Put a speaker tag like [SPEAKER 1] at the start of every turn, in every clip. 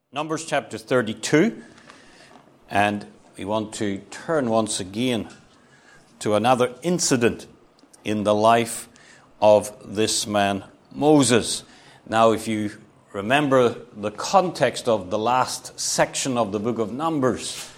[SPEAKER 1] Numbers chapter 32, and we want to turn once again to another incident in the life of this man, Moses. Now, if you remember the context of the last section of the book of Numbers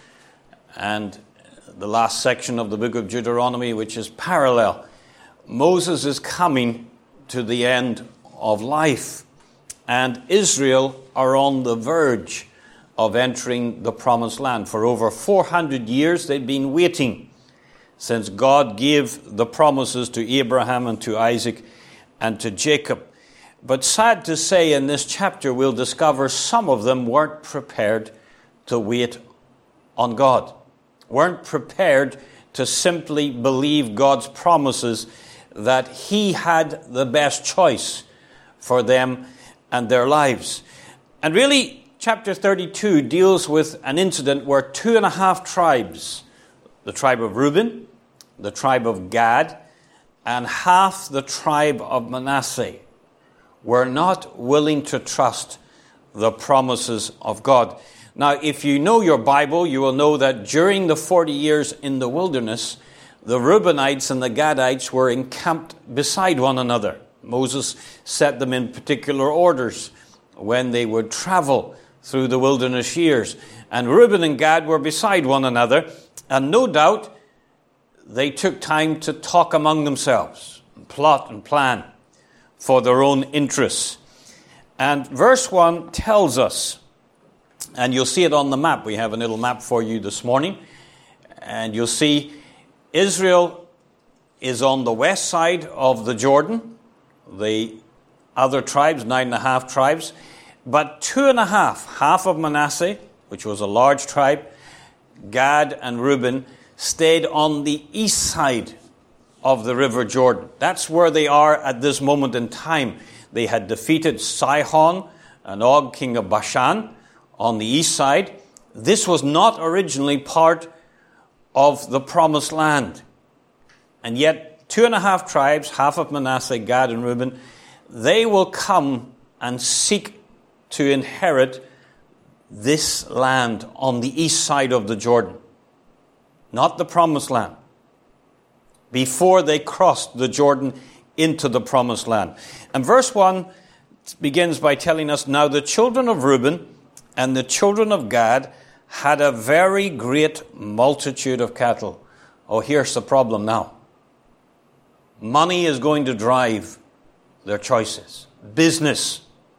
[SPEAKER 1] and the last section of the book of Deuteronomy, which is parallel, Moses is coming to the end of life, and Israel are on the verge of entering the promised land. For over 400 years they've been waiting since God gave the promises to Abraham and to Isaac and to Jacob. But sad to say, in this chapter we'll discover some of them weren't prepared to wait on God, weren't prepared to simply believe God's promises that He had the best choice for them and their lives. And really, chapter 32 deals with an incident where 2.5 tribes, the tribe of Reuben, the tribe of Gad, and half the tribe of Manasseh, were not willing to trust the promises of God. Now, if you know your Bible, you will know that during the 40 years in the wilderness, the Reubenites and the Gadites were encamped beside one another. Moses set them in particular orders when they would travel through the wilderness years. And Reuben and Gad were beside one another, and no doubt they took time to talk among themselves, plot and plan for their own interests. And verse 1 tells us, and you'll see it on the map. We have a little map for you this morning. And you'll see Israel is on the west side of the Jordan. The other tribes, 9.5 tribes, but 2.5, half of Manasseh, which was a large tribe, Gad and Reuben, stayed on the east side of the river Jordan. That's where they are at this moment in time. They had defeated Sihon and Og, king of Bashan, on the east side. This was not originally part of the promised land. And yet, 2.5 tribes, half of Manasseh, Gad and Reuben, they will come and seek to inherit this land on the east side of the Jordan. Not the promised land. Before they crossed the Jordan into the promised land. And verse 1 begins by telling us, now the children of Reuben and the children of Gad had a very great multitude of cattle. Oh, here's the problem now. Money is going to drive their choices. Business.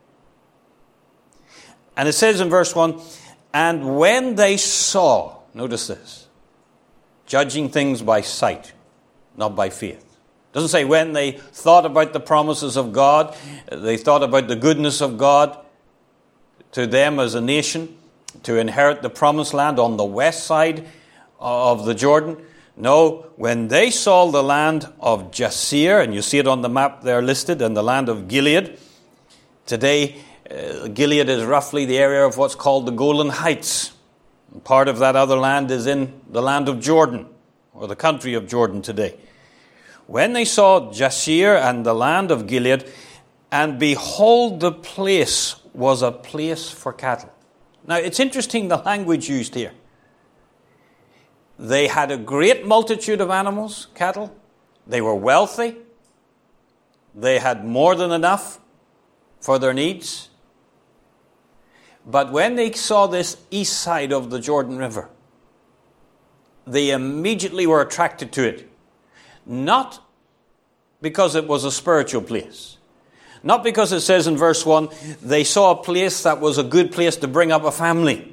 [SPEAKER 1] And it says in verse 1, and when they saw, notice this, judging things by sight, not by faith. It doesn't say when they thought about the promises of God, they thought about the goodness of God to them as a nation, to inherit the promised land on the west side of the Jordan. No, when they saw the land of Jazer, and you see it on the map there listed, and the land of Gilead. Today, Gilead is roughly the area of what's called the Golan Heights. And part of that other land is in the land of Jordan, or the country of Jordan today. When they saw Jazer and the land of Gilead, and behold, the place was a place for cattle. Now, it's interesting the language used here. They had a great multitude of animals, cattle. They were wealthy. They had more than enough for their needs. But when they saw this east side of the Jordan River, they immediately were attracted to it. Not because it was a spiritual place. Not because it says in verse 1, they saw a place that was a good place to bring up a family.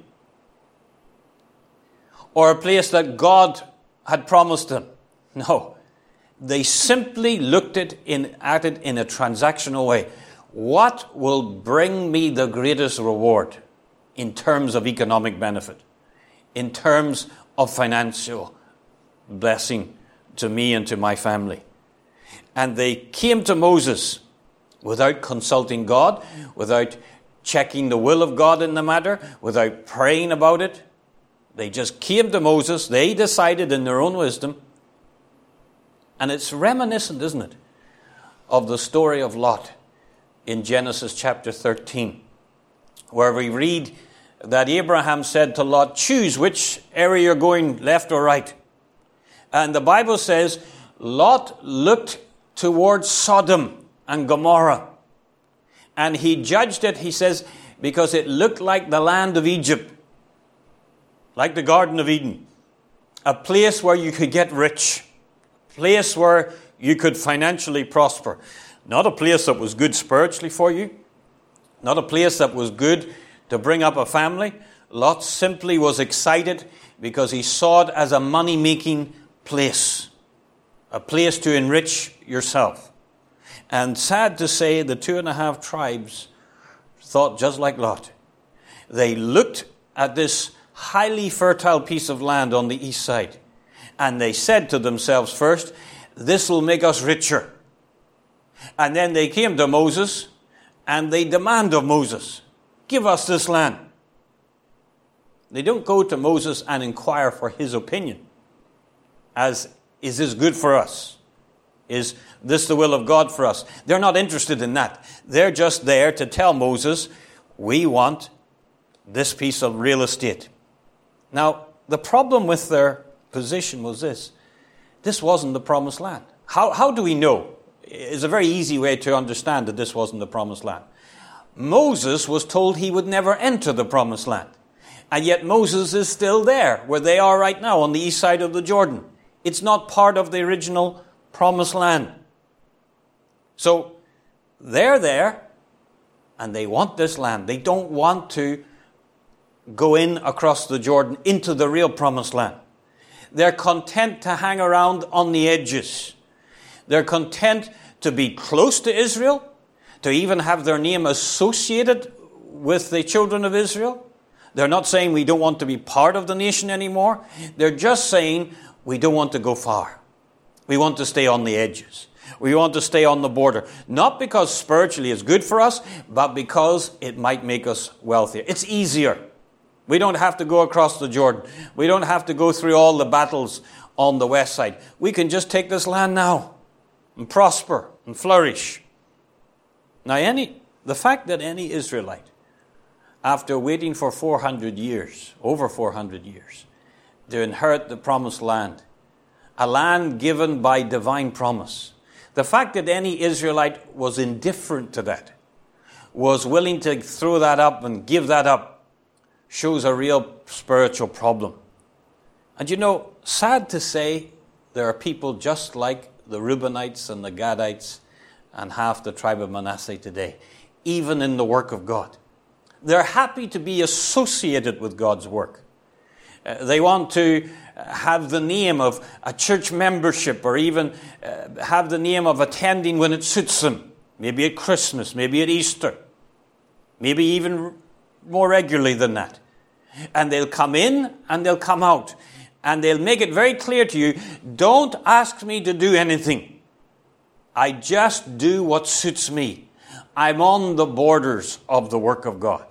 [SPEAKER 1] Or a place that God had promised them. No. They simply looked at it in a transactional way. What will bring me the greatest reward in terms of economic benefit? In terms of financial blessing to me and to my family? And they came to Moses without consulting God, without checking the will of God in the matter, without praying about it. They just came to Moses. They decided in their own wisdom. And it's reminiscent, isn't it, of the story of Lot in Genesis chapter 13, where we read that Abraham said to Lot, choose which area you're going, left or right. And the Bible says Lot looked towards Sodom and Gomorrah. And he judged it, he says, because it looked like the land of Egypt, like the Garden of Eden, a place where you could get rich, a place where you could financially prosper. Not a place that was good spiritually for you, not a place that was good to bring up a family. Lot simply was excited because he saw it as a money-making place, a place to enrich yourself. And sad to say, the 2.5 tribes thought just like Lot. They looked at this highly fertile piece of land on the east side, and they said to themselves first, this will make us richer. And then they came to Moses, and they demand of Moses, give us this land. They don't go to Moses and inquire for his opinion, as, is this good for us? Is this the will of God for us? They're not interested in that. They're just there to tell Moses, we want this piece of real estate. Now, the problem with their position was this. This wasn't the promised land. How do we know? It's a very easy way to understand that this wasn't the promised land. Moses was told he would never enter the promised land. And yet Moses is still there, where they are right now, on the east side of the Jordan. It's not part of the original promised land. So they're there, and they want this land. They don't want to go in across the Jordan into the real promised land. They're content to hang around on the edges. They're content to be close to Israel, to even have their name associated with the children of Israel. They're not saying we don't want to be part of the nation anymore. They're just saying we don't want to go far. We want to stay on the edges. We want to stay on the border. Not because spiritually it's good for us, but because it might make us wealthier. It's easier. We don't have to go across the Jordan. We don't have to go through all the battles on the west side. We can just take this land now and prosper and flourish. Now, the fact that any Israelite, after waiting for 400 years, over 400 years, to inherit the promised land, a land given by divine promise, the fact that any Israelite was indifferent to that, was willing to throw that up and give that up, shows a real spiritual problem. And you know, sad to say, there are people just like the Reubenites and the Gadites and half the tribe of Manasseh today, even in the work of God. They're happy to be associated with God's work. They want to have the name of a church membership, or even have the name of attending when it suits them. Maybe at Christmas, maybe at Easter, maybe even more regularly than that. And they'll come in and they'll come out. And they'll make it very clear to you, don't ask me to do anything. I just do what suits me. I'm on the borders of the work of God.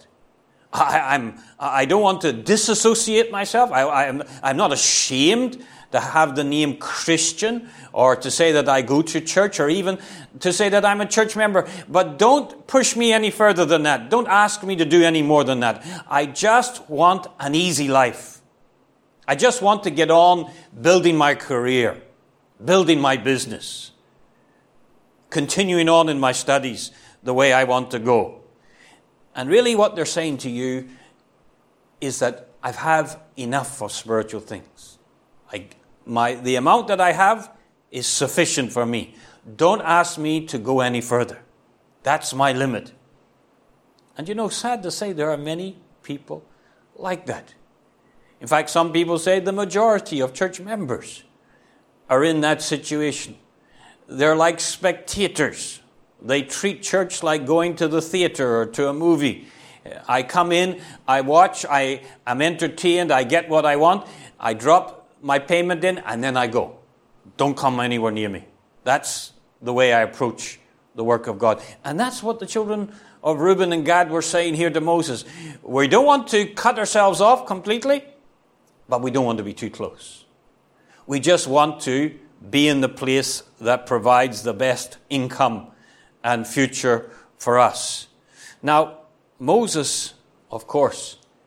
[SPEAKER 1] I don't want to disassociate myself. I'm not ashamed to have the name Christian, or to say that I go to church, or even to say that I'm a church member. But don't push me any further than that. Don't ask me to do any more than that. I just want an easy life. I just want to get on building my career, building my business, continuing on in my studies the way I want to go. And really what they're saying to you is that I have enough of spiritual things. The amount that I have is sufficient for me. Don't ask me to go any further. That's my limit. And you know, sad to say, there are many people like that. In fact, some people say the majority of church members are in that situation. They're like spectators. They treat church like going to the theater or to a movie. I come in, I watch, I'm entertained, I get what I want, I drop my payment in, and then I go. Don't come anywhere near me. That's the way I approach the work of God. And that's what the children of Reuben and Gad were saying here to Moses. We don't want to cut ourselves off completely, but we don't want to be too close. We just want to be in the place that provides the best income and future for us. Now, Moses, of course,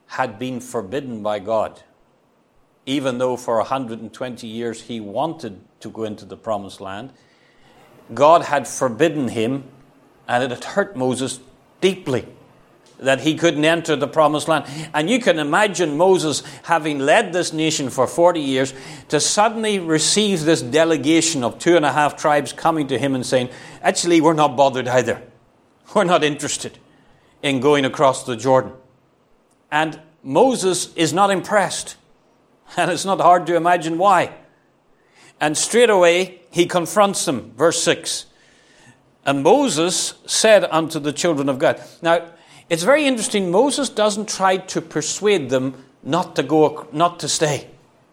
[SPEAKER 1] had been forbidden by God, even though for 120 years he wanted to go into the promised land. God had forbidden him, and it had hurt Moses deeply that he couldn't enter the promised land. And you can imagine Moses, having led this nation for 40 years, to suddenly receive this delegation of 2.5 tribes coming to him and saying, actually, we're not bothered either. We're not interested in going across the Jordan. And Moses is not impressed. And it's not hard to imagine why. And straight away, he confronts them. Verse 6. And Moses said unto the children of God. Now, it's very interesting. Moses doesn't try to persuade them not to stay.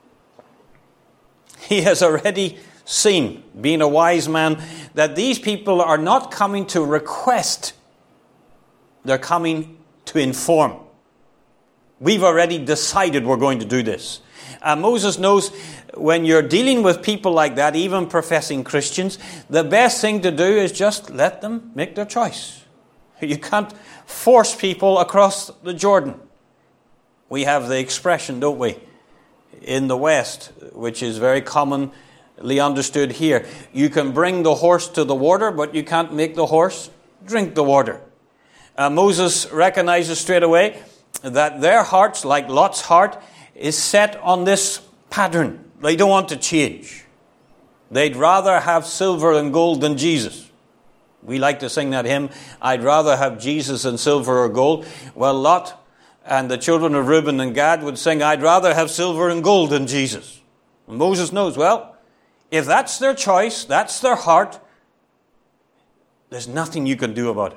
[SPEAKER 1] He has already seen, being a wise man, that these people are not coming to request. They're coming to inform. We've already decided we're going to do this. Moses knows when you're dealing with people like that, even professing Christians, the best thing to do is just let them make their choice. You can't force people across the Jordan. We have the expression, don't we, in the West, which is very commonly understood here. You can bring the horse to the water, but you can't make the horse drink the water. Moses recognizes straight away that their hearts, like Lot's heart, is set on this pattern. They don't want to change. They'd rather have silver and gold than Jesus. We like to sing that hymn, I'd rather have Jesus than silver or gold. Well, Lot and the children of Reuben and Gad would sing, I'd rather have silver and gold than Jesus. And Moses knows, well, if that's their choice, that's their heart, there's nothing you can do about it.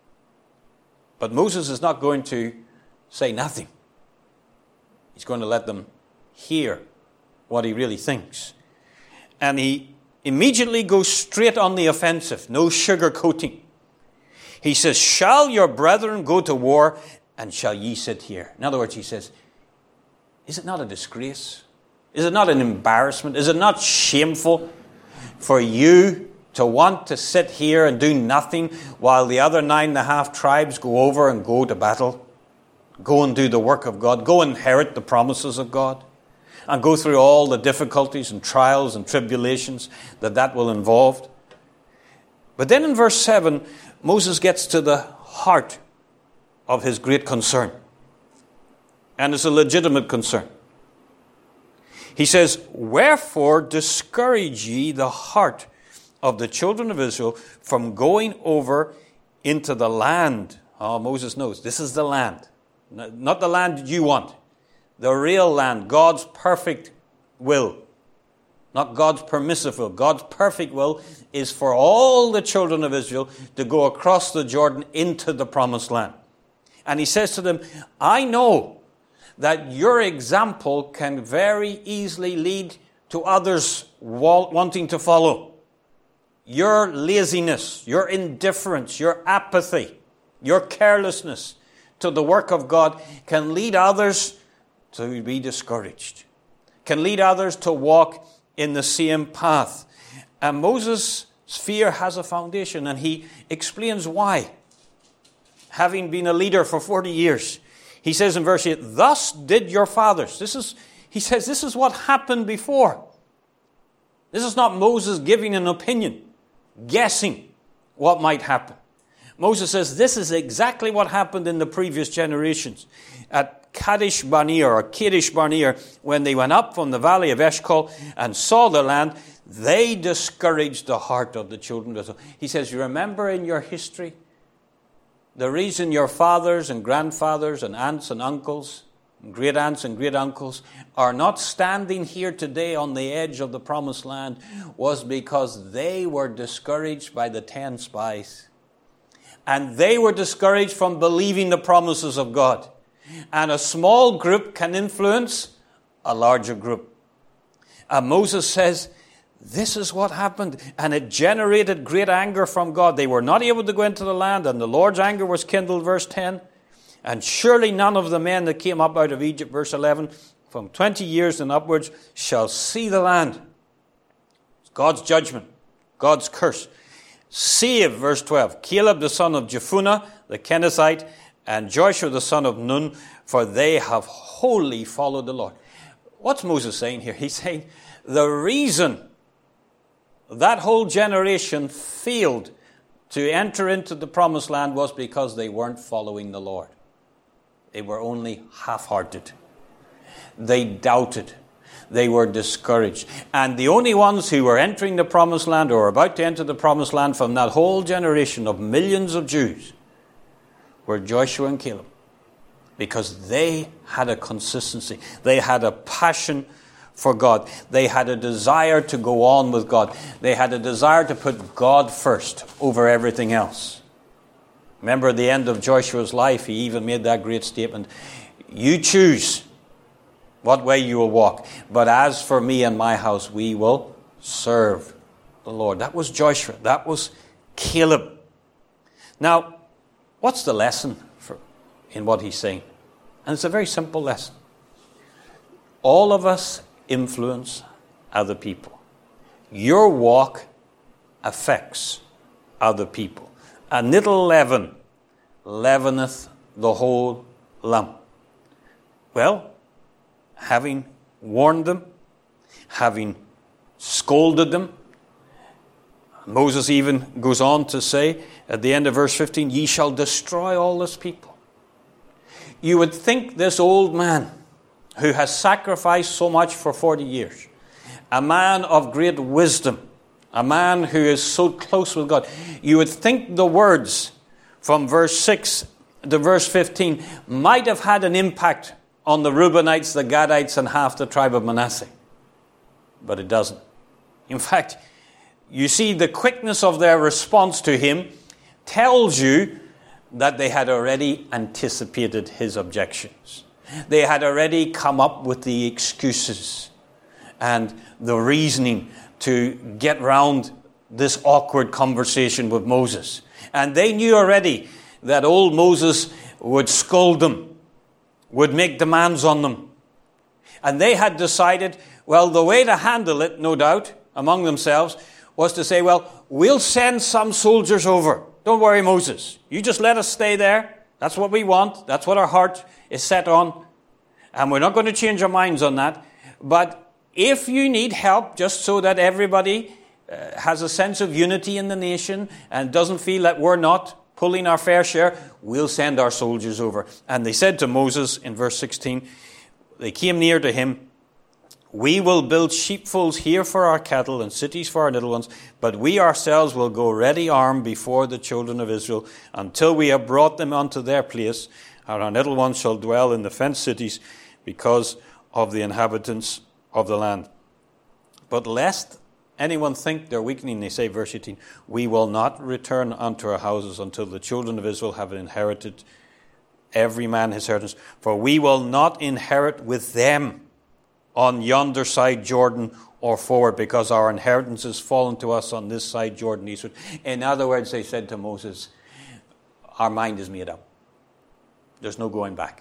[SPEAKER 1] But Moses is not going to say nothing. He's going to let them hear what he really thinks. And he immediately goes straight on the offensive. No sugarcoating. He says, shall your brethren go to war, and shall ye sit here? In other words, he says, is it not a disgrace? Is it not an embarrassment? Is it not shameful for you to want to sit here and do nothing while the other 9.5 tribes go over and go to battle? Go and do the work of God. Go inherit the promises of God. And go through all the difficulties and trials and tribulations that will involve. But then in verse 7, Moses gets to the heart of his great concern. And it's a legitimate concern. He says, wherefore discourage ye the heart of the children of Israel from going over into the land. Oh, Moses knows this is the land. Not the land you want. The real land, God's perfect will. Not God's permissive will. God's perfect will is for all the children of Israel to go across the Jordan into the promised land. And he says to them, I know that your example can very easily lead to others wanting to follow. Your laziness, your indifference, your apathy, your carelessness to the work of God can lead others to be discouraged, can lead others to walk in the same path. And Moses' fear has a foundation, and he explains why. Having been a leader for 40 years, he says in verse 8, thus did your fathers. He says this is what happened before. This is not Moses giving an opinion, guessing what might happen. Moses says this is exactly what happened in the previous generations. At Kadesh Barnea, when they went up from the valley of Eshcol and saw the land, they discouraged the heart of the children of Israel. He says, you remember in your history, the reason your fathers and grandfathers and aunts and uncles, and great aunts and great uncles are not standing here today on the edge of the promised land was because they were discouraged by the 10 spies. And they were discouraged from believing the promises of God. And a small group can influence a larger group. And Moses says, this is what happened. And it generated great anger from God. They were not able to go into the land, and the Lord's anger was kindled, verse 10. And surely none of the men that came up out of Egypt, verse 11, from 20 years and upwards, shall see the land. It's God's judgment, God's curse. Save, verse 12, Caleb the son of Jephunneh, the Kenizzite, and Joshua the son of Nun, for they have wholly followed the Lord. What's Moses saying here? He's saying the reason that whole generation failed to enter into the promised land was because they weren't following the Lord. They were only half-hearted. They doubted. They were discouraged. And the only ones who were entering the promised land or about to enter the promised land from that whole generation of millions of Jews were Joshua and Caleb. Because they had a consistency. They had a passion for God. They had a desire to go on with God. They had a desire to put God first over everything else. Remember at the end of Joshua's life, he even made that great statement, you choose what way you will walk. But as for me and my house, we will serve the Lord. That was Joshua. That was Caleb. Now, what's the lesson in what he's saying? And it's a very simple lesson. All of us influence other people. Your walk affects other people. A little leaven leaveneth the whole lump. Well, having warned them, having scolded them, Moses even goes on to say at the end of verse 15, ye shall destroy all this people. You would think this old man who has sacrificed so much for 40 years, a man of great wisdom, a man who is so close with God, you would think the words from verse 6 to verse 15 might have had an impact on the Reubenites, the Gadites, and half the tribe of Manasseh. But it doesn't. In fact, you see the quickness of their response to him tells you that they had already anticipated his objections. They had already come up with the excuses and the reasoning to get round this awkward conversation with Moses. And they knew already that old Moses would scold them, would make demands on them. And they had decided, well, the way to handle it, no doubt, among themselves, was to say, well, we'll send some soldiers over. Don't worry, Moses. You just let us stay there. That's what we want. That's what our heart is set on. And we're not going to change our minds on that. But if you need help, just so that everybody has a sense of unity in the nation and doesn't feel that we're not pulling our fair share, we'll send our soldiers over. And they said to Moses in verse 16, they came near to him, we will build sheepfolds here for our cattle and cities for our little ones, but we ourselves will go ready armed before the children of Israel until we have brought them unto their place, and our little ones shall dwell in the fenced cities because of the inhabitants of the land. But lest anyone think they're weakening, they say, verse 18, we will not return unto our houses until the children of Israel have inherited every man his inheritance, for we will not inherit with them on yonder side Jordan or forward, because our inheritance has fallen to us on this side Jordan eastward. In other words, they said to Moses, our mind is made up. There's no going back.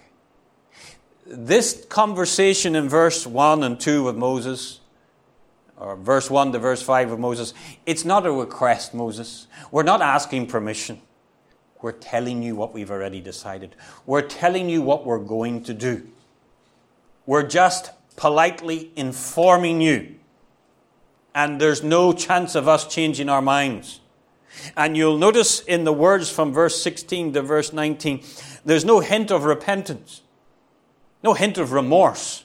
[SPEAKER 1] This conversation in verse 1 and 2 with Moses, or verse 1 to verse 5 of Moses, it's not a request, Moses. We're not asking permission. We're telling you what we've already decided. We're telling you what we're going to do. We're just politely informing you. And there's no chance of us changing our minds. And you'll notice in the words from verse 16 to verse 19, there's no hint of repentance. No hint of remorse.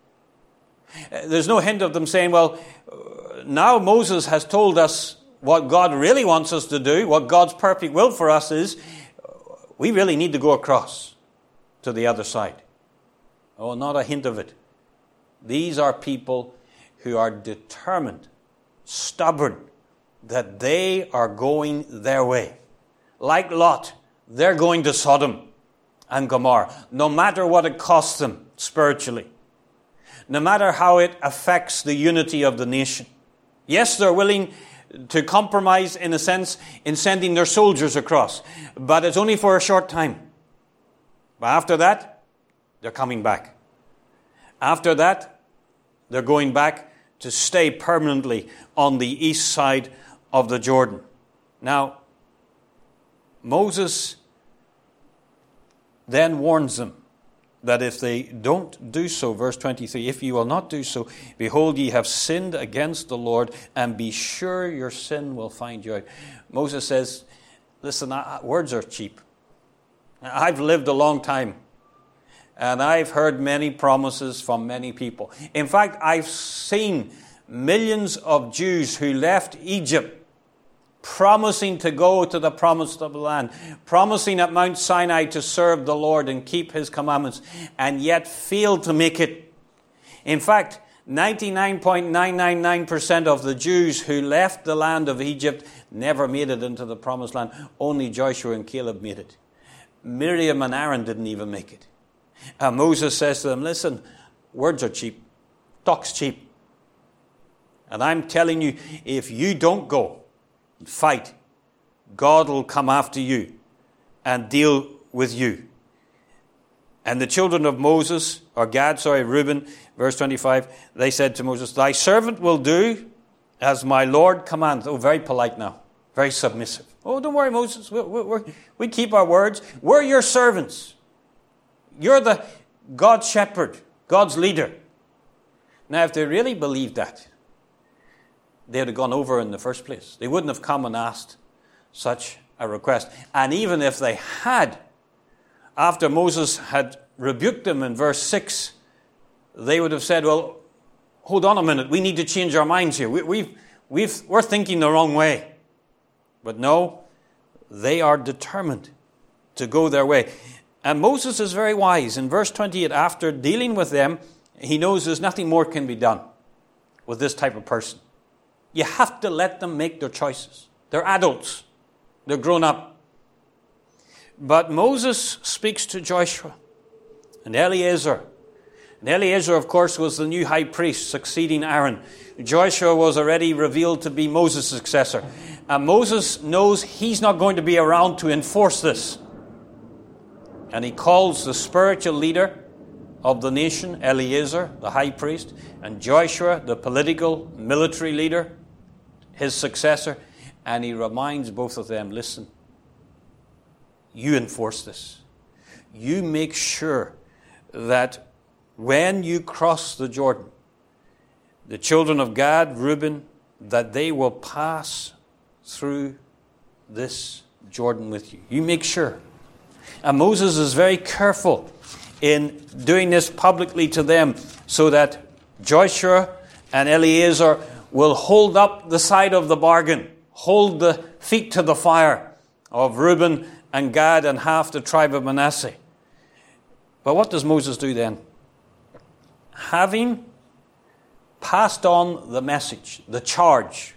[SPEAKER 1] There's no hint of them saying, well, now Moses has told us what God really wants us to do, what God's perfect will for us is, we really need to go across to the other side. Oh, not a hint of it. These are people who are determined, stubborn, that they are going their way. Like Lot, they're going to Sodom and Gomorrah, no matter what it costs them spiritually, no matter how it affects the unity of the nation. Yes, they're willing to compromise, in a sense, in sending their soldiers across, but it's only for a short time. But after that, they're coming back. After that, they're going back to stay permanently on the east side of the Jordan. Now, Moses then warns them that if they don't do so, verse 23, if you will not do so, behold, ye have sinned against the Lord, and be sure your sin will find you out. Moses says, listen, words are cheap. I've lived a long time, and I've heard many promises from many people. In fact, I've seen millions of Jews who left Egypt promising to go to the promised land, promising at Mount Sinai to serve the Lord and keep his commandments, and yet failed to make it. In fact, 99.999% of the Jews who left the land of Egypt never made it into the promised land. Only Joshua and Caleb made it. Miriam and Aaron didn't even make it. And Moses says to them, listen, words are cheap. Talk's cheap. And I'm telling you, if you don't go and fight, God will come after you and deal with you. And the children of Reuben, verse 25, they said to Moses, thy servant will do as my Lord commands. Oh, very polite now. Very submissive. Oh, don't worry, Moses. We keep our words. We're your servants. You're the God's shepherd, God's leader. Now, if they really believed that, they would have gone over in the first place. They wouldn't have come and asked such a request. And even if they had, after Moses had rebuked them in verse 6, they would have said, well, hold on a minute, we need to change our minds here. We're thinking the wrong way. But no, they are determined to go their way. And Moses is very wise. In verse 28, after dealing with them, he knows there's nothing more can be done with this type of person. You have to let them make their choices. They're adults. They're grown up. But Moses speaks to Joshua and Eleazar. And Eleazar, of course, was the new high priest succeeding Aaron. Joshua was already revealed to be Moses' successor. And Moses knows he's not going to be around to enforce this. And he calls the spiritual leader of the nation, Eleazar, the high priest, and Joshua, the political, military leader, his successor, and he reminds both of them, listen, you enforce this. You make sure that when you cross the Jordan, the children of Gad, Reuben, that they will pass through this Jordan with you. You make sure. And Moses is very careful in doing this publicly to them so that Joshua and Eleazar will hold up the side of the bargain, hold the feet to the fire of Reuben and Gad and half the tribe of Manasseh. But what does Moses do then? Having passed on the message, the charge,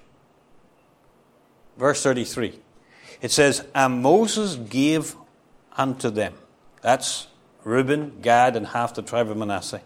[SPEAKER 1] verse 33, it says, and Moses gave unto them, that's Reuben, Gad, and half the tribe of Manasseh,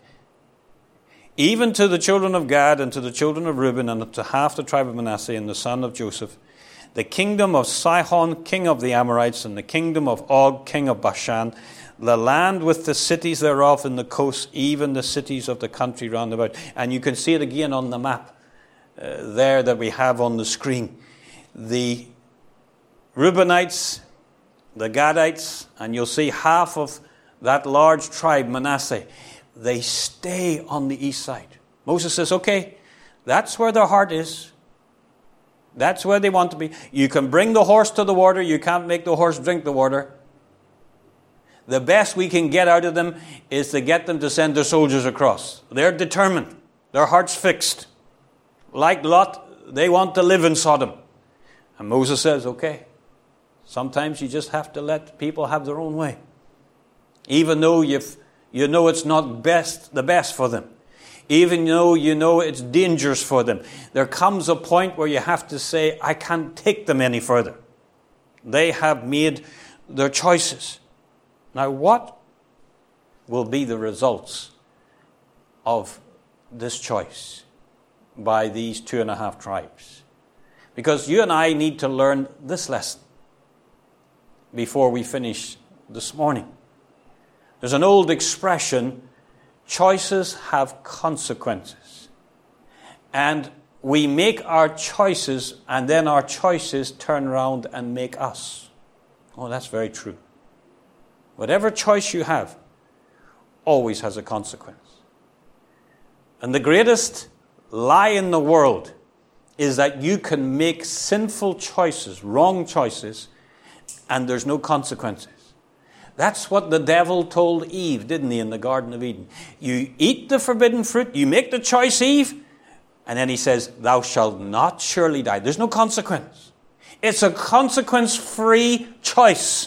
[SPEAKER 1] even to the children of Gad and to the children of Reuben and to half the tribe of Manasseh and the son of Joseph, the kingdom of Sihon, king of the Amorites, and the kingdom of Og, king of Bashan, the land with the cities thereof in the coast, even the cities of the country round about. And you can see it again on the map there that we have on the screen. The Reubenites, the Gadites, and you'll see half of that large tribe, Manasseh, they stay on the east side. Moses says, okay, that's where their heart is. That's where they want to be. You can bring the horse to the water. You can't make the horse drink the water. The best we can get out of them is to get them to send their soldiers across. They're determined. Their heart's fixed. Like Lot, they want to live in Sodom. And Moses says, okay, sometimes you just have to let people have their own way. Even though you know it's not the best for them. Even though you know it's dangerous for them. There comes a point where you have to say, I can't take them any further. They have made their choices. Now, what will be the results of this choice by these 2.5 tribes? Because you and I need to learn this lesson before we finish this morning. There's an old expression, choices have consequences. And we make our choices, and then our choices turn around and make us. Oh, that's very true. whatever choice you have, always has a consequence. And the greatest lie in the world is that you can make sinful choices, wrong choices, and there's no consequences. That's what the devil told Eve, didn't he, in the Garden of Eden? You eat the forbidden fruit, you make the choice, Eve, and then he says, thou shalt not surely die. There's no consequence. It's a consequence-free choice.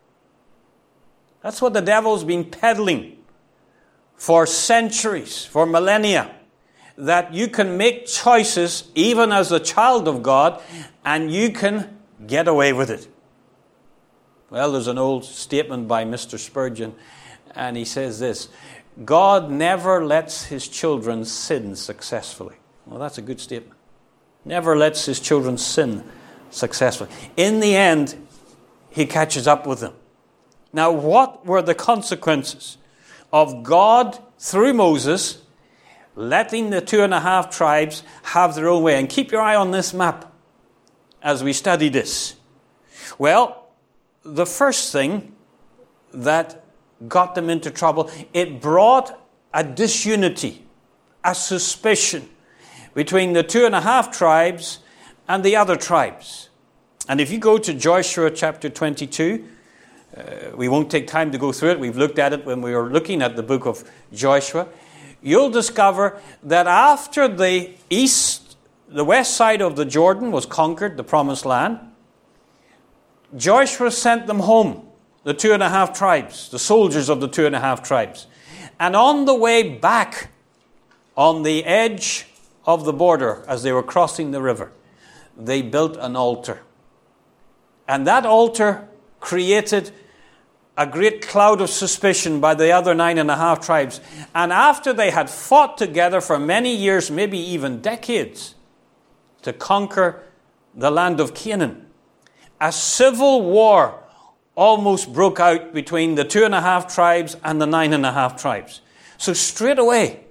[SPEAKER 1] That's what the devil's been peddling for centuries, for millennia, that you can make choices even as a child of God and you can get away with it. Well, there's an old statement by Mr. Spurgeon, and he says this: God never lets his children sin successfully. Well, that's a good statement. Never lets his children sin successfully. In the end, he catches up with them. Now, what were the consequences of God, through Moses, letting the 2.5 tribes have their own way? And keep your eye on this map as we study this. Well, the first thing that got them into trouble, it brought a disunity, a suspicion between the 2.5 tribes and the other tribes. And if you go to Joshua chapter 22, we won't take time to go through it. We've looked at it when we were looking at the book of Joshua. You'll discover that after the west side of the Jordan was conquered, the promised land, Joshua sent them home, the 2.5 tribes, the soldiers of the 2.5 tribes. And on the way back, on the edge of the border, as they were crossing the river, they built an altar. And that altar created a great cloud of suspicion by the other 9.5 tribes. And after they had fought together for many years, maybe even decades, to conquer the land of Canaan, a civil war almost broke out between the 2.5 tribes and the 9.5 tribes. So straight away,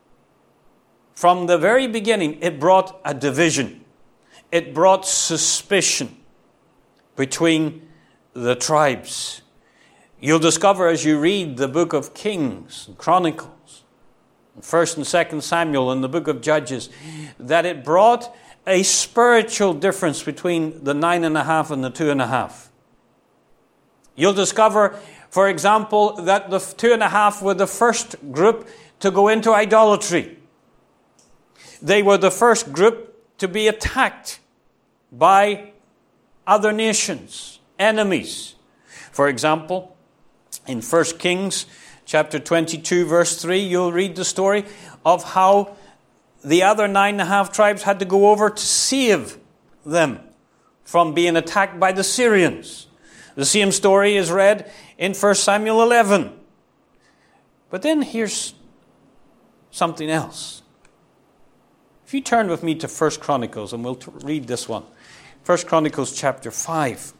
[SPEAKER 1] from the very beginning, it brought a division. It brought suspicion between the tribes. You'll discover as you read the book of Kings and Chronicles, 1st and 2nd Samuel, and the book of Judges, that it brought a spiritual difference between the 9.5 and the 2.5. You'll discover, for example, that the 2.5 were the first group to go into idolatry. They were the first group to be attacked by other nations, enemies. For example, in 1 Kings chapter 22, verse 3, you'll read the story of how the other 9.5 tribes had to go over to save them from being attacked by the Syrians. The same story is read in 1 Samuel 11. But then here's something else. If you turn with me to 1 Chronicles, and we'll read this one. 1 Chronicles chapter 5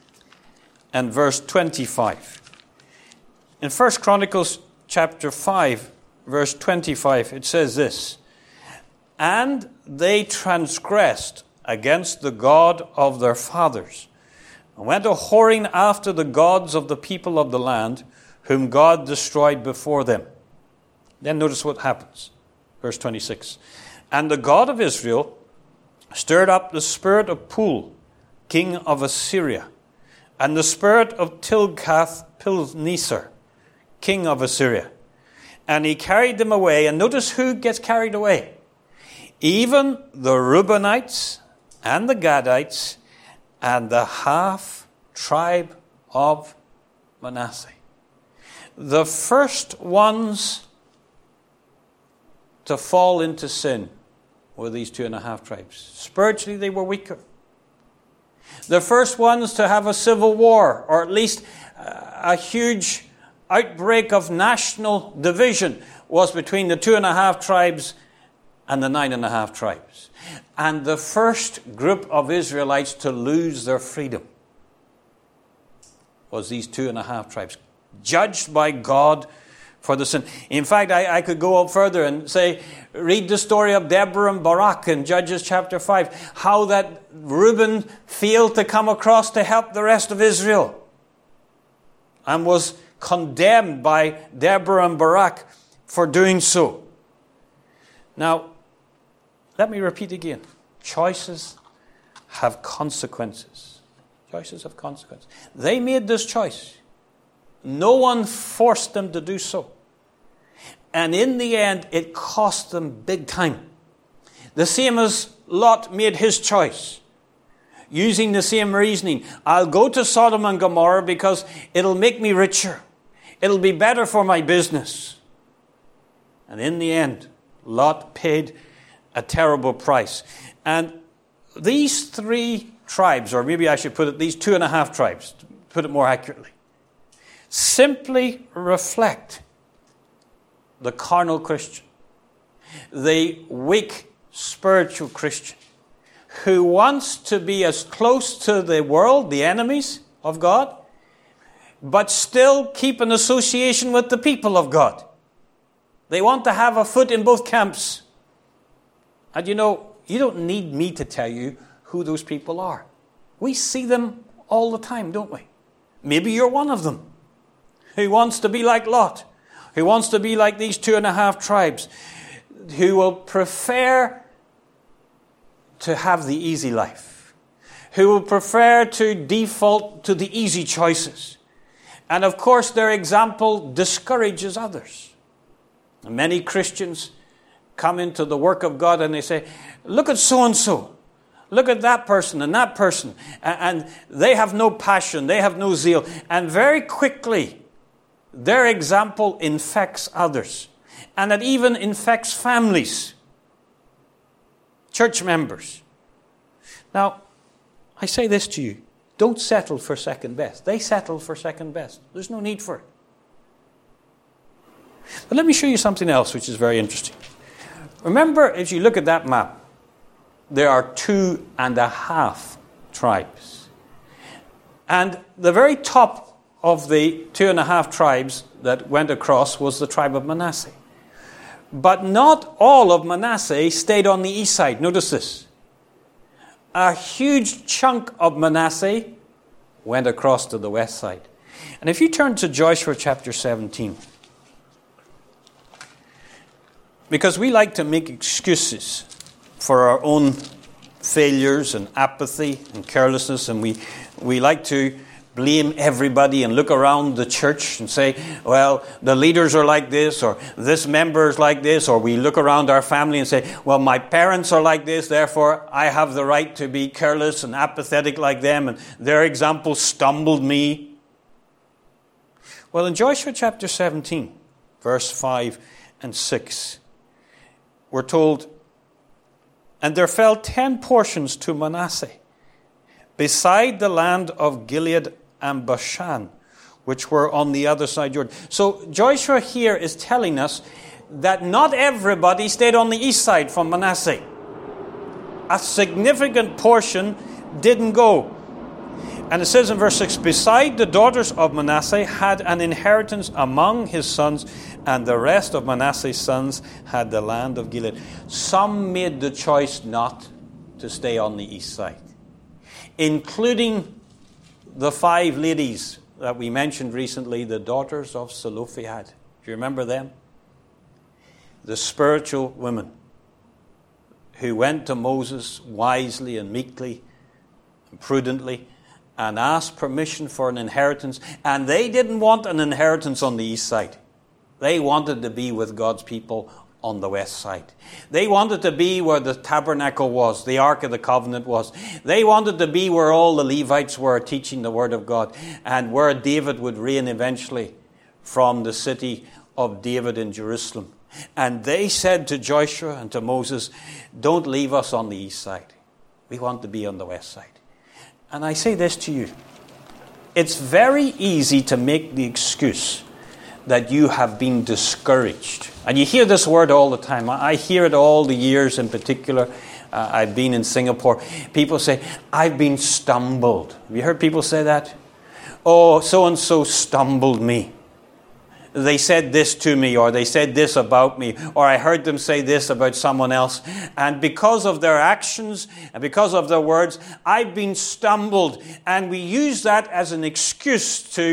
[SPEAKER 1] and verse 25. In 1 Chronicles chapter 5, verse 25, it says this: And they transgressed against the God of their fathers, and went a-whoring after the gods of the people of the land, whom God destroyed before them. Then notice what happens. Verse 26. And the God of Israel stirred up the spirit of Pul, king of Assyria, and the spirit of Tilgath-Pilneser, king of Assyria. And he carried them away. And notice who gets carried away. Even the Reubenites and the Gadites and the half tribe of Manasseh. The first ones to fall into sin were these 2.5 tribes. Spiritually, they were weaker. The first ones to have a civil war, or at least a huge outbreak of national division, was between the 2.5 tribes and the 9.5 tribes. And the first group of Israelites to lose their freedom was these 2.5 tribes, judged by God for the sin. In fact, I could go up further and say, read the story of Deborah and Barak in Judges chapter 5, how that Reuben failed to come across to help the rest of Israel. and was condemned by Deborah and Barak for doing so. Now, let me repeat again. Choices have consequences. Choices have consequences. They made this choice. No one forced them to do so. And in the end, it cost them big time. The same as Lot made his choice. Using the same reasoning. I'll go to Sodom and Gomorrah because it'll make me richer. It'll be better for my business. And in the end, Lot paid a terrible price. And these 3 tribes, or maybe I should put it, these 2.5 tribes, to put it more accurately, simply reflect the carnal Christian, the weak spiritual Christian, who wants to be as close to the world, the enemies of God, but still keep an association with the people of God. They want to have a foot in both camps. And you don't need me to tell you who those people are. We see them all the time, don't we? Maybe you're one of them who wants to be like Lot, who wants to be like these 2.5 tribes, who will prefer to have the easy life, who will prefer to default to the easy choices. And of course, their example discourages others. And many Christians come into the work of God and they say, look at so-and-so. Look at that person and that person. And they have no passion. They have no zeal. And very quickly, their example infects others. And it even infects families. Church members. Now, I say this to you. Don't settle for second best. They settle for second best. There's no need for it. But let me show you something else which is very interesting. Remember, if you look at that map, there are 2.5 tribes. And the very top of the 2.5 tribes that went across was the tribe of Manasseh. But not all of Manasseh stayed on the east side. Notice this. A huge chunk of Manasseh went across to the west side. And if you turn to Joshua chapter 17, because we like to make excuses for our own failures and apathy and carelessness, and we like to blame everybody and look around the church and say, well, the leaders are like this, or this member is like this, or we look around our family and say, well, my parents are like this, therefore I have the right to be careless and apathetic like them, and their example stumbled me. Well, in Joshua chapter 17, verse 5 and 6, we're told, and there fell 10 portions to Manasseh, beside the land of Gilead and Bashan, which were on the other side of Jordan. So Joshua here is telling us that not everybody stayed on the east side from Manasseh. A significant portion didn't go. And it says in verse 6, beside the daughters of Manasseh had an inheritance among his sons, and the rest of Manasseh's sons had the land of Gilead. Some made the choice not to stay on the east side, including the 5 ladies that we mentioned recently, the daughters of Zelophehad. Do you remember them? The spiritual women who went to Moses wisely and meekly and prudently and asked permission for an inheritance. And they didn't want an inheritance on the east side. They wanted to be with God's people on the west side. They wanted to be where the tabernacle was, the Ark of the Covenant was. They wanted to be where all the Levites were teaching the Word of God, and where David would reign eventually from the city of David in Jerusalem. And they said to Joshua and to Moses, don't leave us on the east side. We want to be on the west side. And I say this to you. It's very easy to make the excuse that you have been discouraged. And you hear this word all the time. I hear it all the years in particular. I've been in Singapore. People say, I've been stumbled. Have you heard people say that? Oh, so-and-so stumbled me. They said this to me, or they said this about me, or I heard them say this about someone else. And because of their actions and because of their words, I've been stumbled. And we use that as an excuse to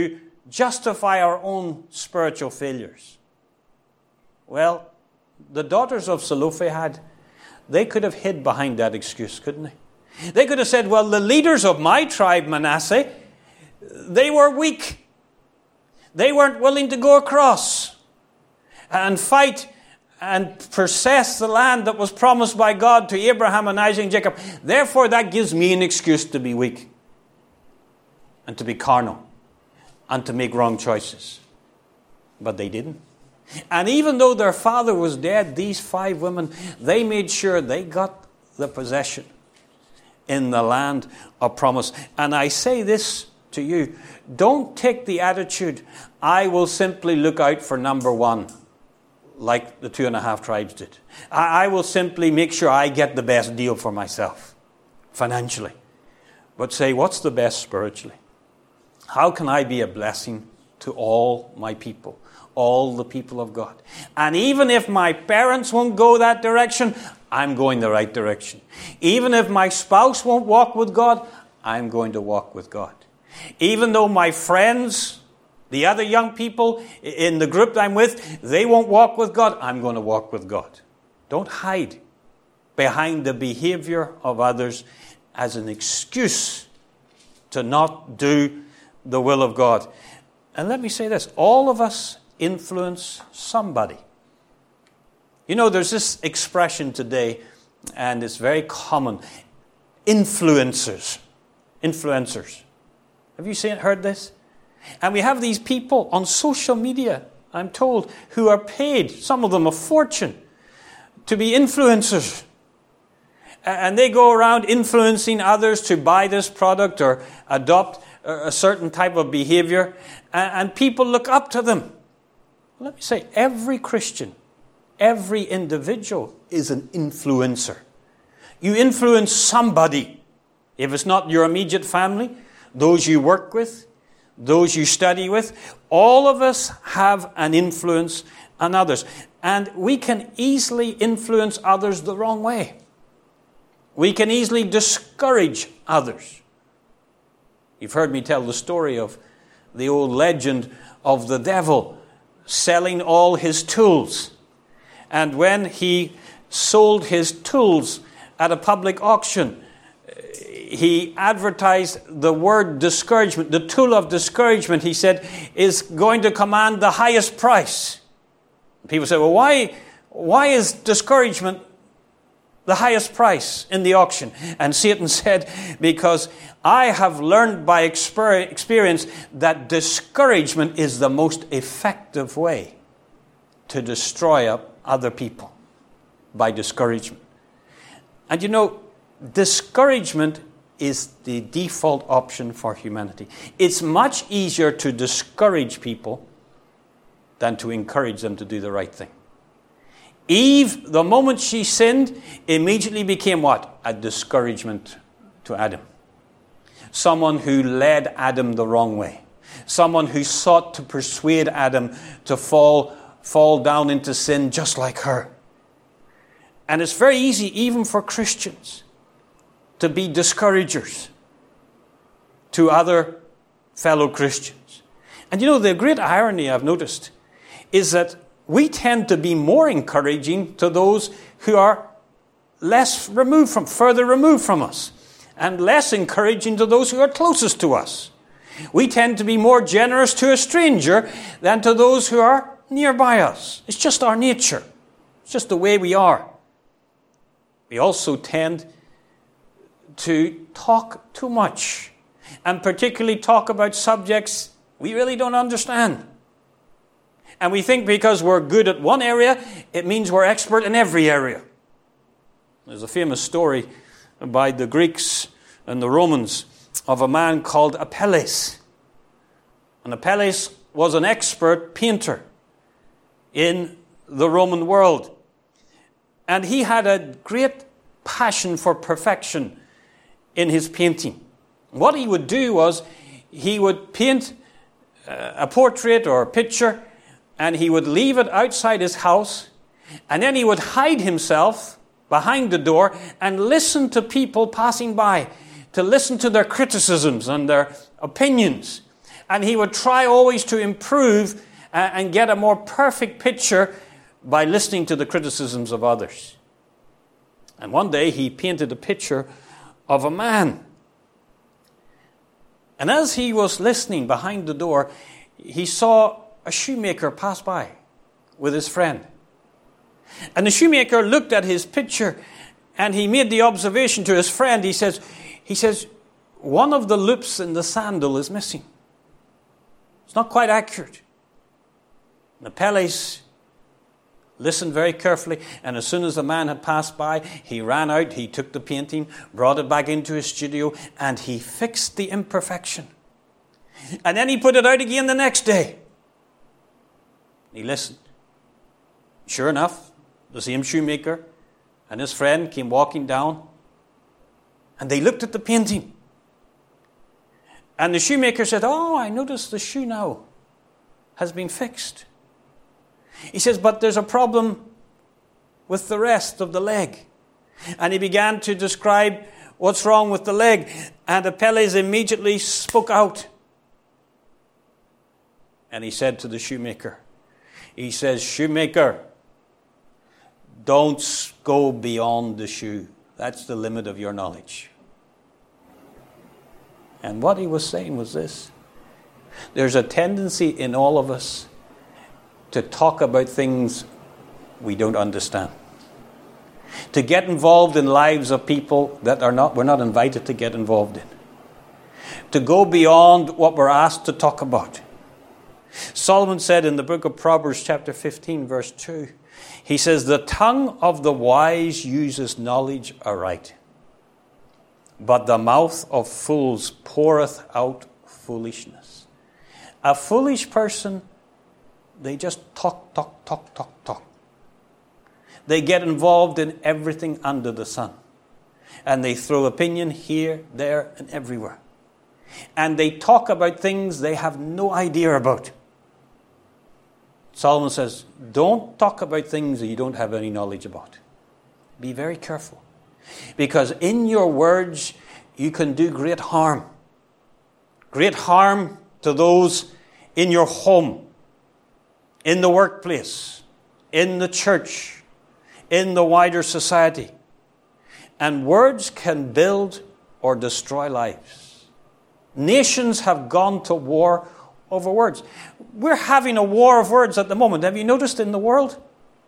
[SPEAKER 1] justify our own spiritual failures? Well, the daughters of Zelophehad, they could have hid behind that excuse, couldn't they? They could have said, well, the leaders of my tribe, Manasseh, they were weak. They weren't willing to go across and fight and possess the land that was promised by God to Abraham and Isaac and Jacob. Therefore, that gives me an excuse to be weak and to be carnal and to make wrong choices. But they didn't. And even though their father was dead, these 5 women, they made sure they got the possession in the land of promise. And I say this to you, don't take the attitude, I will simply look out for number 1, like the 2.5 tribes did. I will simply make sure I get the best deal for myself, financially. But say, what's the best spiritually? How can I be a blessing to all my people, all the people of God? And even if my parents won't go that direction, I'm going the right direction. Even if my spouse won't walk with God, I'm going to walk with God. Even though my friends, the other young people in the group that I'm with, they won't walk with God, I'm going to walk with God. Don't hide behind the behavior of others as an excuse to not do the will of God. And let me say this, all of us influence somebody. You know, there's this expression today, and it's very common, influencers. Have you heard this? And we have these people on social media, I'm told, who are paid, some of them a fortune, to be influencers. And they go around influencing others to buy this product or adopt a certain type of behavior. And people look up to them. Let me say, every Christian, every individual is an influencer. You influence somebody. If it's not your immediate family, those you work with, those you study with, all of us have an influence on others. And we can easily influence others the wrong way. We can easily discourage others. You've heard me tell the story of the old legend of the devil selling all his tools. And when he sold his tools at a public auction, he advertised the word discouragement. The tool of discouragement, he said, is going to command the highest price. People say, well, why is discouragement the highest price in the auction? And Satan said, because I have learned by experience that discouragement is the most effective way to destroy other people, by discouragement. And you know, discouragement is the default option for humanity. It's much easier to discourage people than to encourage them to do the right thing. Eve, the moment she sinned, immediately became what? A discouragement to Adam. Someone who led Adam the wrong way. Someone who sought to persuade Adam to fall down into sin just like her. And it's very easy, even for Christians, to be discouragers to other fellow Christians. And you know, the great irony I've noticed is that we tend to be more encouraging to those who are further removed from us, and less encouraging to those who are closest to us. We tend to be more generous to a stranger than to those who are nearby us. It's just our nature. It's just the way we are. We also tend to talk too much, and particularly talk about subjects we really don't understand. And we think because we're good at one area, it means we're expert in every area. There's a famous story by the Greeks and the Romans of a man called Apelles. And Apelles was an expert painter in the Roman world. And he had a great passion for perfection in his painting. What he would do was he would paint a portrait or a picture, and he would leave it outside his house, and then he would hide himself behind the door and listen to people passing by, to listen to their criticisms and their opinions. And he would try always to improve and get a more perfect picture by listening to the criticisms of others. And one day he painted a picture of a man. And as he was listening behind the door, he saw a shoemaker pass by with his friend. And the shoemaker looked at his picture and he made the observation to his friend. He says, one of the loops in the sandal is missing. It's not quite accurate. And Apelles listened very carefully, and as soon as the man had passed by, he ran out, he took the painting, brought it back into his studio, and he fixed the imperfection. And then he put it out again the next day. He listened. Sure enough, the same shoemaker and his friend came walking down, and they looked at the painting. And the shoemaker said, "Oh, I noticed the shoe now has been fixed." He says, "But there's a problem with the rest of the leg." And he began to describe what's wrong with the leg. And Apelles immediately spoke out. And he said to the shoemaker, he says, "Shoemaker, don't go beyond the shoe. That's the limit of your knowledge." And what he was saying was this: there's a tendency in all of us to talk about things we don't understand, to get involved in lives of people that we're not invited to get involved in, to go beyond what we're asked to talk about. Solomon said in the book of Proverbs chapter 15 verse 2, he says, "The tongue of the wise uses knowledge aright, but the mouth of fools poureth out foolishness." A foolish person, they just talk. They get involved in everything under the sun. And they throw opinion here, there, and everywhere. And they talk about things they have no idea about. Solomon says, don't talk about things that you don't have any knowledge about. Be very careful. Because in your words, you can do great harm. Great harm to those in your home, in the workplace, in the church, in the wider society. And words can build or destroy lives. Nations have gone to war over words. We're having a war of words at the moment. Have you noticed in the world?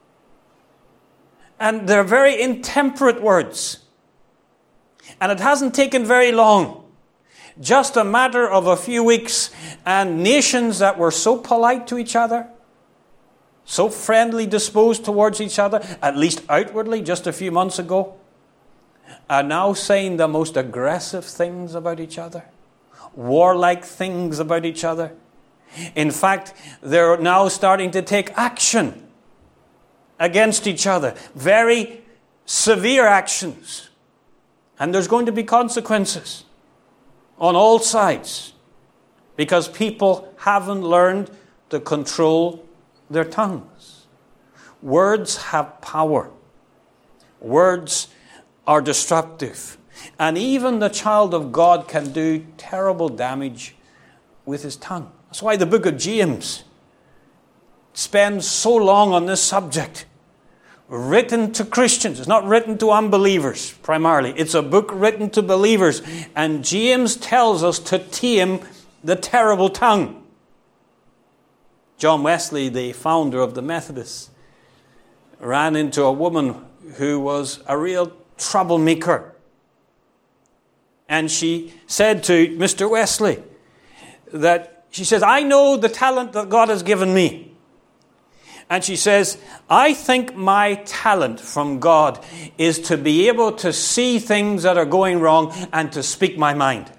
[SPEAKER 1] And they're very intemperate words. And it hasn't taken very long. Just a matter of a few weeks, and nations that were so polite to each other, so friendly disposed towards each other, at least outwardly just a few months ago, are now saying the most aggressive things about each other, warlike things about each other. In fact, they're now starting to take action against each other, very severe actions. And there's going to be consequences on all sides because people haven't learned to control their tongues. Words have power. Words are destructive. And even the child of God can do terrible damage with his tongue. That's why the book of James spends so long on this subject. Written to Christians. It's not written to unbelievers primarily. It's a book written to believers. And James tells us to tame the terrible tongue. John Wesley, the founder of the Methodists, ran into a woman who was a real troublemaker. And she said to Mr. Wesley that, she says, "I know the talent that God has given me." And she says, "I think my talent from God is to be able to see things that are going wrong and to speak my mind."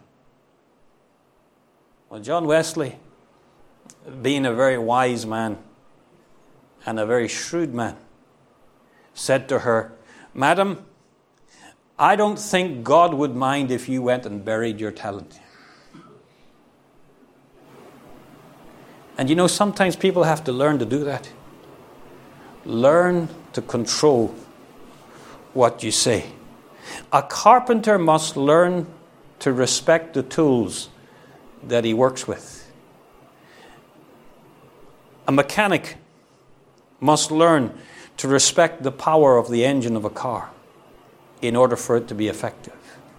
[SPEAKER 1] Well, John Wesley, being a very wise man and a very shrewd man, said to her, "Madam, I don't think God would mind if you went and buried your talent." And you know, sometimes people have to learn to do that. Learn to control what you say. A carpenter must learn to respect the tools that he works with. A mechanic must learn to respect the power of the engine of a car in order for it to be effective.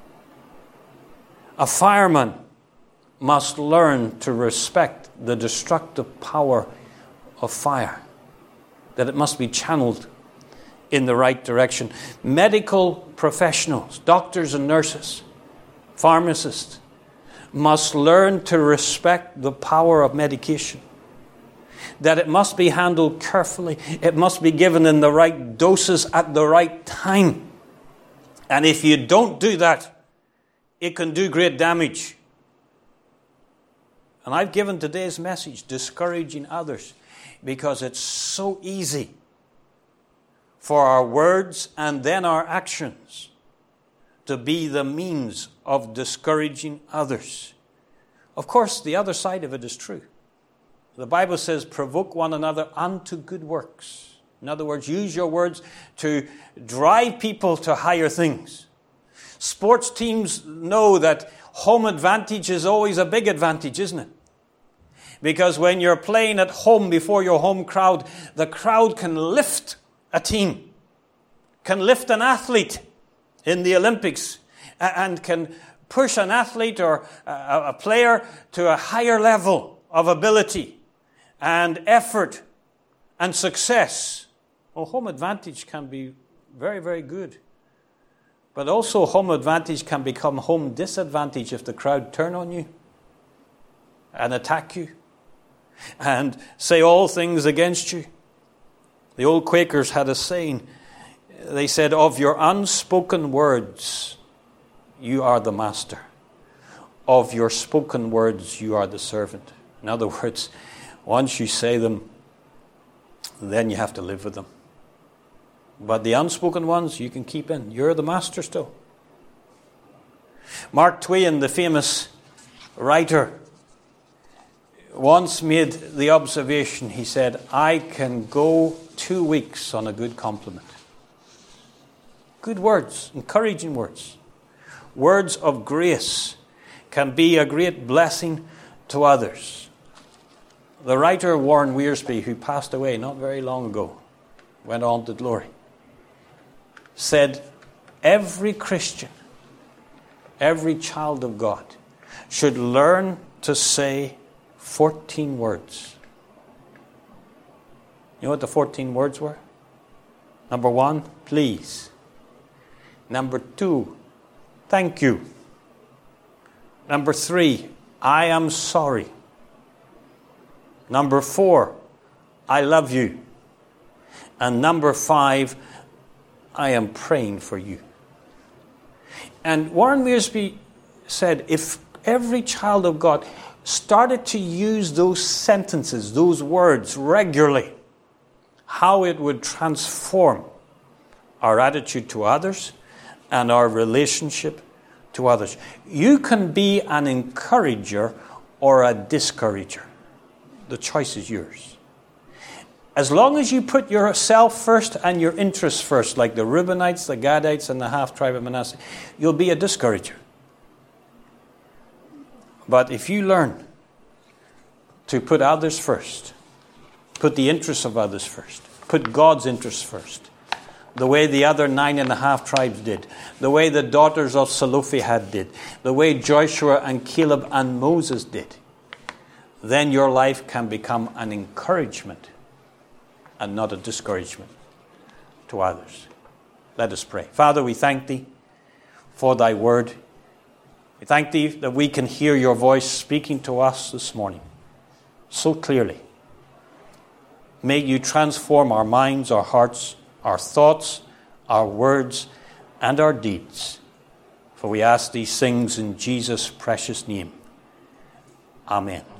[SPEAKER 1] A fireman must learn to respect the destructive power of fire, that it must be channeled in the right direction. Medical professionals, doctors and nurses, pharmacists, must learn to respect the power of medication, that it must be handled carefully, it must be given in the right doses at the right time. And if you don't do that, it can do great damage. And I've given today's message, discouraging others, because it's so easy for our words and then our actions to be the means of discouraging others. Of course, the other side of it is true. The Bible says, provoke one another unto good works. In other words, use your words to drive people to higher things. Sports teams know that home advantage is always a big advantage, isn't it? Because when you're playing at home before your home crowd, the crowd can lift a team, can lift an athlete in the Olympics, and can push an athlete or a player to a higher level of ability and effort and success. Well, home advantage can be very, very good. But also home advantage can become home disadvantage if the crowd turn on you and attack you and say all things against you. The old Quakers had a saying. They said, of your unspoken words, you are the master. Of your spoken words, you are the servant. In other words, once you say them, then you have to live with them. But the unspoken ones you can keep in. You're the master still. Mark Twain, the famous writer, once made the observation. He said, I can go 2 weeks on a good compliment. Good words, encouraging words. Words of grace can be a great blessing to others. The writer Warren Wiersbe, who passed away not very long ago, went on to glory, said, every Christian, every child of God should learn to say 14 words. You know what the 14 words were? Number 1, please. Number 2, thank you. Number 3, I am sorry. Number 4, I love you. And number 5, I am praying for you. And Warren Wiersbe said, if every child of God started to use those sentences, those words regularly, how it would transform our attitude to others and our relationship to others. You can be an encourager or a discourager. The choice is yours. As long as you put yourself first and your interests first, like the Reubenites, the Gadites, and the half-tribe of Manasseh, you'll be a discourager. But if you learn to put others first, put the interests of others first, put God's interests first, the way the other 9.5 tribes did, the way the daughters of Zelophehad did, the way Joshua and Caleb and Moses did, then your life can become an encouragement and not a discouragement to others. Let us pray. Father, we thank Thee for Thy word. We thank Thee that we can hear Your voice speaking to us this morning so clearly. May You transform our minds, our hearts, our thoughts, our words, and our deeds. For we ask these things in Jesus' precious name. Amen.